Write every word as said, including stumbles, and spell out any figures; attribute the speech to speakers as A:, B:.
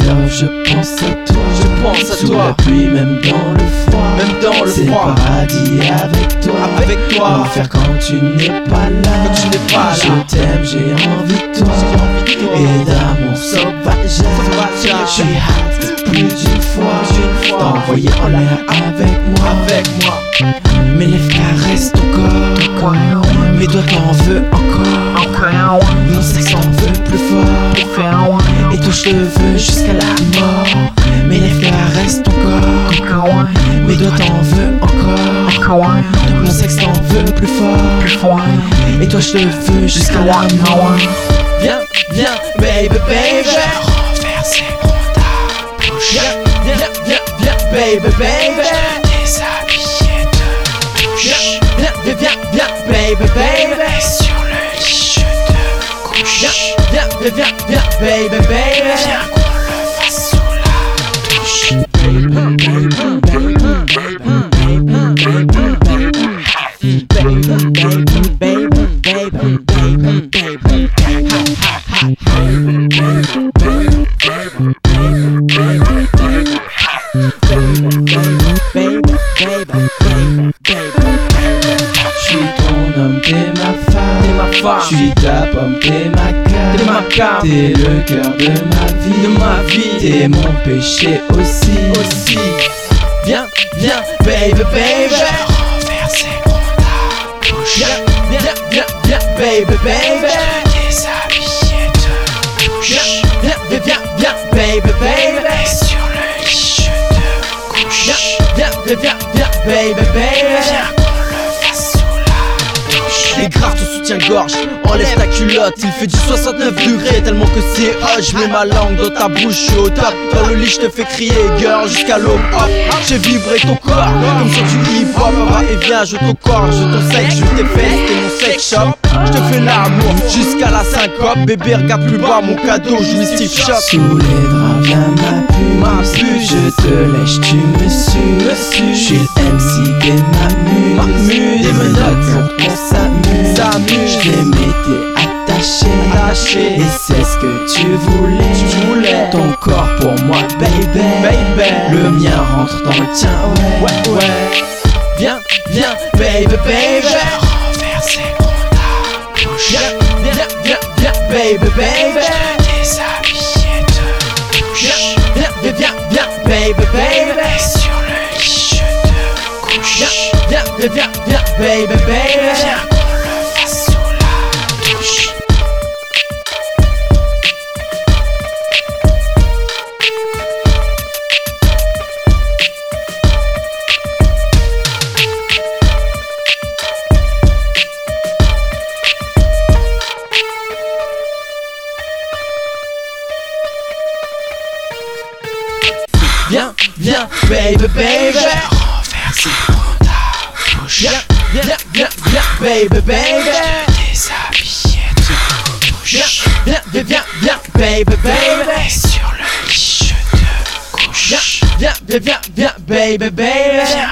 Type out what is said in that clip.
A: dors, je pense à toi.
B: Je pense à
A: Sous
B: toi.
A: la pluie, même dans le froid.
B: Même dans le
A: C'est le
B: froid.
A: paradis avec toi.
B: Avec toi.
A: L'enfer quand tu n'es pas là.
B: Quand tu n'es pas là.
A: Je t'aime, j'ai envie de toi.
B: J'ai envie de toi.
A: Et d'amour sauvage.
B: Sauvage.
A: Je suis hâte plus d'une fois.
B: D'une fois.
A: T'envoyer en l'air avec moi.
B: Avec moi.
A: Mais les frères restent encore. Mais toi t'en veux encore. Mon sexe en veut plus fort. Et toi je te veux jusqu'à la mort. Mais les frères restent encore. Mais toi t'en veux encore. Mon sexe t'en veut plus fort. Et toi je te veux jusqu'à la mort.
B: Viens, viens, baby, baby.
A: Renverser mon ta bouche.
B: Viens, viens, viens, viens, baby, baby.
A: Déshabillé de douche.
B: Viens, viens, viens, viens, baby, baby.
A: Et sur le lit je te couche.
B: Viens, viens, viens, viens, baby, baby.
A: Viens qu'on le fasse sous la douche. J'suis ton homme, t'es ma femme.
B: T'es ma femme.
A: J'suis ta pomme, t'es ma cam.
B: T'es ma cam.
A: T'es le cœur de ma vie.
B: De ma vie.
A: T'es mon péché aussi.
B: Aussi. Viens, viens, baby, baby.
A: Renverser mon ta bouche.
B: Viens, viens, viens, viens, baby, baby.
A: Déshabillé de douche.
B: Viens, viens, viens, viens, baby, baby.
A: Et sur le lit je te couche.
B: Viens, viens, viens, viens, baby, baby.
A: Viens qu'on le fasse sous la douche.
B: Les graves ton soutien-gorge, enlève ta culotte. Il fait du soixante-neuf degrés tellement que c'est hot. Je mets ma langue dans ta bouche, je suis au top. Dans le lit je te fais crier girl jusqu'à l'aube. Hop, j'ai vibré ton corps comme sur du hip-hop. Va et viens, je ton corps, je ton sexe, je tes fesses, t'es mon sex shop. Je te fais l'amour jusqu'à la syncope. Bébé regarde plus bas, mon cadeau jouissif shop.
A: Sous les draps viens ma puce.
B: Ma puce.
A: Je te lèche, tu me sues. J'suis le M C des ma
B: Ma
A: muse.
B: muse.
A: Des menottes pour qu'on s'amuse.
B: S'amuse.
A: J't'ai m'étais attaché.
B: Attaché.
A: Et c'est ce que tu voulais.
B: Tu voulais.
A: Ton corps pour moi, baby.
B: Baby.
A: Le mien rentre dans le tien, ouais.
B: Ouais, ouais. Viens, viens, baby, baby.
A: Renverser mon ta bouche.
B: Viens, viens, viens, viens, baby, baby.
A: Déshabillé de douche.
B: Viens, viens, viens, viens, baby, baby.
A: Et sur le lit je te couche.
B: Viens, viens, viens, viens, baby, baby.
A: Viens qu'on le fasse sous la douche.
B: Viens, viens, baby, baby.
A: Renverser mon ta bouche.
B: Viens, viens, viens, viens, baby, baby.
A: Déshabillé de douche.
B: Viens, viens, viens, viens, baby, baby.
A: Et sur le lit je te couche.
B: Viens, viens, viens, viens, baby, baby.